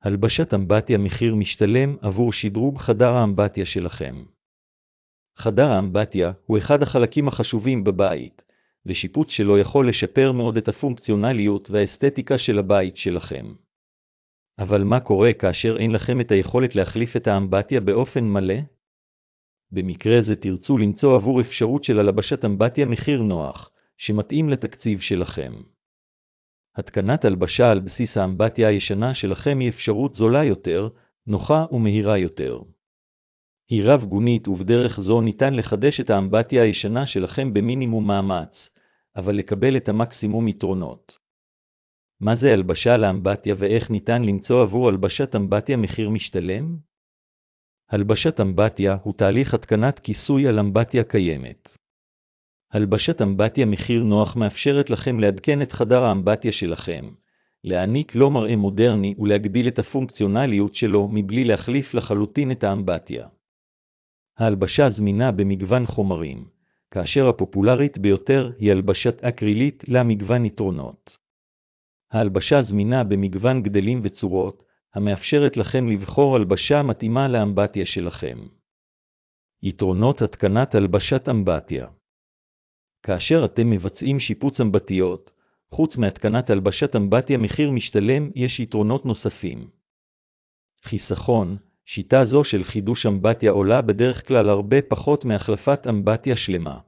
הלבשת אמבטיה מחיר משתלם עבור שדרוג חדר האמבטיה שלכם. חדר האמבטיה הוא אחד החלקים החשובים בבית, ושיפוץ שלו יכול לשפר מאוד את הפונקציונליות והאסתטיקה של הבית שלכם. אבל מה קורה כאשר אין לכם את היכולת להחליף את האמבטיה באופן מלא? במקרה זה תרצו למצוא עבור אפשרות של הלבשת אמבטיה מחיר נוח, שמתאים לתקציב שלכם. התקנת הלבשה על בסיס האמבטיה הישנה שלכם היא אפשרות זולה יותר, נוחה ומהירה יותר. היא רב-גונית ובדרך זו ניתן לחדש את האמבטיה הישנה שלכם במינימום מאמץ, אבל לקבל את המקסימום יתרונות. מה זה הלבשה לאמבטיה ואיך ניתן למצוא עבור הלבשת אמבטיה מחיר משתלם? הלבשת אמבטיה הוא תהליך התקנת כיסוי על אמבטיה קיימת. הלבשת אמבטיה מחיר נוח מאפשרת לכם לעדכן את חדר האמבטיה שלכם, להעניק לו מראה מודרני ולהגדיל את הפונקציונליות שלו מבלי להחליף לחלוטין את האמבטיה. ההלבשה זמינה במגוון חומרים, כאשר הפופולרית ביותר היא הלבשת אקרילית למגוון יתרונות. ההלבשה זמינה במגוון גדלים וצורות, המאפשרת לכם לבחור הלבשה מתאימה לאמבטיה שלכם. יתרונות התקנת הלבשת אמבטיה. כאשר אתם מבצעים שיפוץ אמבטיות, חוץ מהתקנת הלבשת אמבטיה מחיר משתלם יש יתרונות נוספים. חיסכון, שיטה זו של חידוש אמבטיה עולה בדרך כלל הרבה פחות מהחלפת אמבטיה שלמה.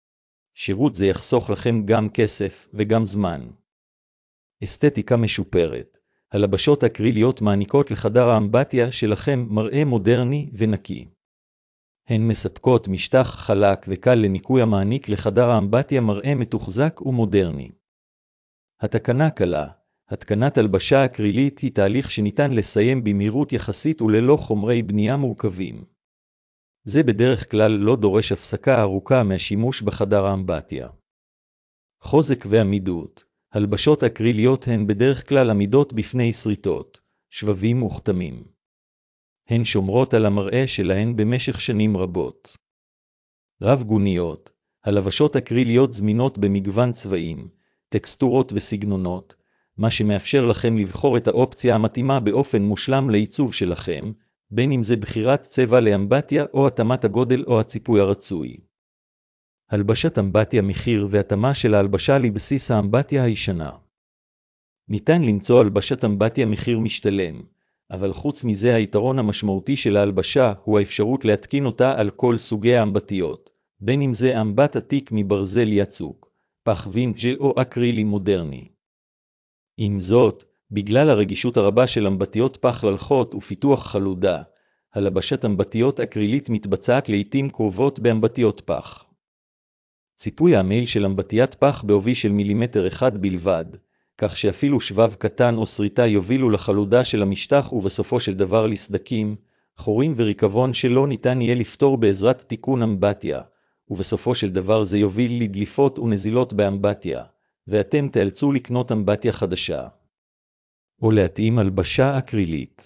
שירות זה יחסוך לכם גם כסף וגם זמן. אסתטיקה משופרת. הלבשות אקריליות מעניקות לחדר האמבטיה שלכם מראה מודרני ונקי. הן מספקות משטח חלק וקל לניקוי המעניק לחדר האמבטיה מראה מתוחזק ומודרני. התקנה קלה. התקנת הלבשה אקרילית היא תהליך שניתן לסיים במהירות יחסית וללא חומרי בנייה מורכבים. זה בדרך כלל לא דורש הפסקה ארוכה מהשימוש בחדר האמבטיה. חוזק ועמידות. הלבשות אקריליות הן בדרך כלל עמידות בפני שריטות, שבבים וכתמים. הן שומרות על המראה שלהן במשך שנים רבות. רב-גוניות. הלבשות אקריליות זמינות במגוון צבעים, טקסטורות וסגנונות, מה שמאפשר לכם לבחור את האופציה המתאימה באופן מושלם לעיצוב שלכם, בין אם זה בחירת צבע לאמבטיה או התאמת הגודל או הציפוי הרצוי. הלבשת אמבטיה מחיר והתאמה של ההלבשה לבסיס האמבטיה הישנה. ניתן למצוא הלבשת אמבטיה מחיר משתלם, אבל חוץ מזה היתרון המשמעותי של ההלבשה הוא האפשרות להתקין אותה על כל סוגי האמבטיות, בין אם זה אמבט עתיק מברזל יצוק, פח וינג'ל או אקרילי מודרני. עם זאת, בגלל הרגישות הרבה של אמבטיות פח ללחות ופיתוח חלודה, הלבשת אמבטיות אקרילית מתבצעת לעתים קרובות באמבטיות פח. ציפוי המעיל של אמבטיית פח בעובי של מילימטר אחד בלבד, כך שאפילו שבב קטן או שריטה יובילו לחלודה של המשטח ובסופו של דבר לסדקים, חורים וריקבון שלא ניתן יהיה לפתור בעזרת תיקון אמבטיה, ובסופו של דבר זה יוביל לדליפות ונזילות באמבטיה, ואתם תאלצו לקנות אמבטיה חדשה. או להתאים הלבשה אקרילית.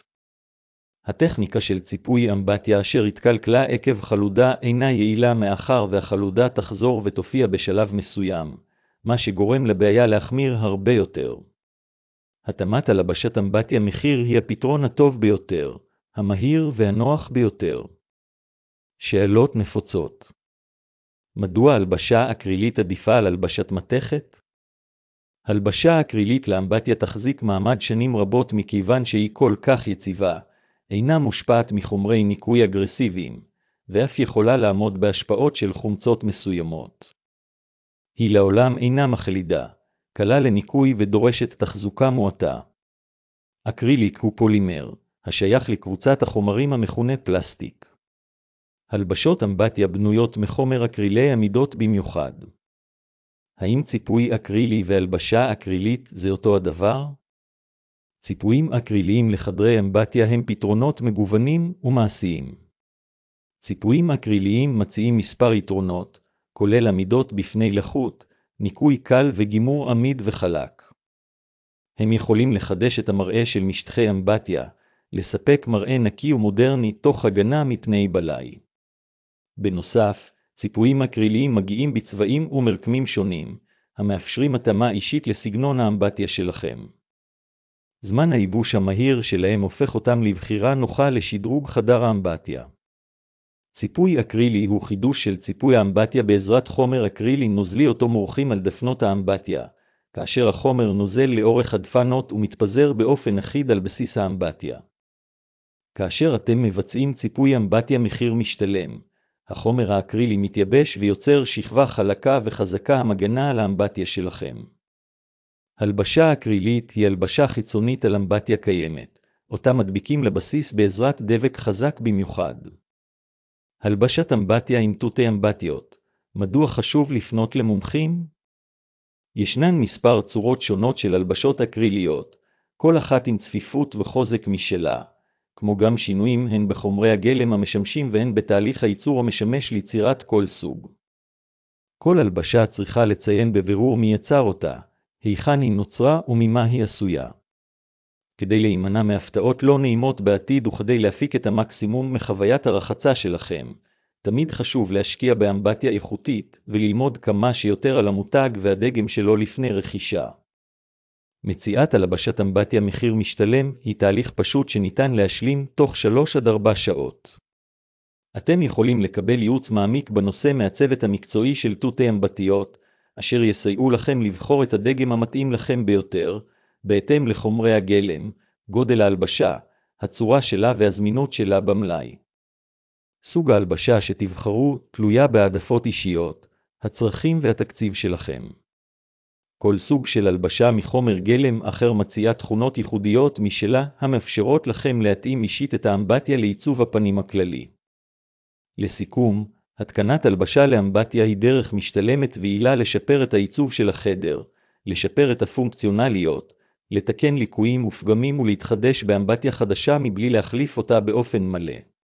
הטכניקה של ציפוי אמבטיה אשר התקלקלה עקב חלודה אינה יעילה מאחר והחלודה תחזור ותופיע בשלב מסוים, מה שגורם לבעיה להחמיר הרבה יותר. התאמת הלבשת אמבטיה מחיר היא הפתרון הטוב ביותר, המהיר והנוח ביותר. שאלות נפוצות. מדוע הלבשה אקרילית עדיפה על הלבשת מתכת? הלבשה אקרילית לאמבטיה תחזיק מעמד שנים רבות מכיוון שהיא כל כך יציבה, אינה מושפעת מחומרי ניקוי אגרסיביים, ואף יכולה לעמוד בהשפעות של חומצות מסוימות. היא לעולם אינה מחלידה, קלה לניקוי ודורשת תחזוקה מועטה. אקריליק הוא פולימר, השייך לקבוצת החומרים המכונה פלסטיק. הלבשות אמבטיה בנויות מחומר אקרילי עמידות במיוחד. האם ציפוי אקרילי והלבשה אקרילית זה אותו הדבר? ציפויים אקריליים לחדרי אמבטיה הם פתרונות מגוונים ומעשיים. ציפויים אקריליים מציעים מספר יתרונות, כולל עמידות בפני לחות, ניקוי קל וגימור עמיד וחלק. הם יכולים לחדש את המראה של משטחי אמבטיה, לספק מראה נקי ומודרני תוך הגנה מפני בלאי. בנוסף, ציפויים אקריליים מגיעים בצבעים ומרקמים שונים, המאפשרים התאמה אישית לסגנון האמבטיה שלכם. זמן הייבוש המהיר שלהם הופך אותם לבחירה נוחה לשדרוג חדר האמבטיה. ציפוי אקרילי הוא חידוש של ציפוי האמבטיה בעזרת חומר אקרילי נוזלי אותו מורחים על דפנות האמבטיה, כאשר החומר נוזל לאורך הדפנות ומתפזר באופן אחיד על בסיס האמבטיה. כאשר אתם מבצעים ציפוי אמבטיה מחיר משתלם, החומר האקרילי מתייבש ויוצר שכבה חלקה וחזקה המגנה על האמבטיה שלכם. הלבשה אקרילית היא הלבשה חיצונית על אמבטיה קיימת, אותה מדביקים לבסיס בעזרת דבק חזק במיוחד. הלבשת אמבטיה עם תותי אמבטיות. מדוע חשוב לפנות למומחים? ישנן מספר צורות שונות של הלבשות אקריליות, כל אחת עם צפיפות וחוזק משלה, כמו גם שינויים הן בחומרי הגלם המשמשים והן בתהליך הייצור המשמש ליצירת כל סוג. כל הלבשה צריכה לציין בבירור מי יצר אותה, היכן היא נוצרה וממה היא עשויה. כדי להימנע מהפתעות לא נעימות בעתיד וכדי להפיק את המקסימום מחוויית הרחצה שלכם, תמיד חשוב להשקיע באמבטיה איכותית וללמוד כמה שיותר על המותג והדגם שלו לפני רכישה. מציאת הלבשת אמבטיה מחיר משתלם היא תהליך פשוט שניתן להשלים תוך 3-4 שעות. אתם יכולים לקבל ייעוץ מעמיק בנושא מהצוות המקצועי של תותי אמבטיות, אשר יסייעו לכם לבחור את הדגם המתאים לכם ביותר, בהתאם לחומרי הגלם, גודל ההלבשה, הצורה שלה והזמינות שלה במלאי. סוג ההלבשה שתבחרו תלויה בהעדפות אישיות, הצרכים והתקציב שלכם. כל סוג של הלבשה מחומר גלם אחר מציעה תכונות ייחודיות משלה המאפשרות לכם להתאים אישית את האמבטיה לעיצוב הפנים הכללי. לסיכום, התקנת הלבשה לאמבטיה היא דרך משתלמת ויעילה לשפר את העיצוב של החדר, לשפר את הפונקציונליות, לתקן ליקויים ופגמים ולהתחדש באמבטיה חדשה מבלי להחליף אותה באופן מלא.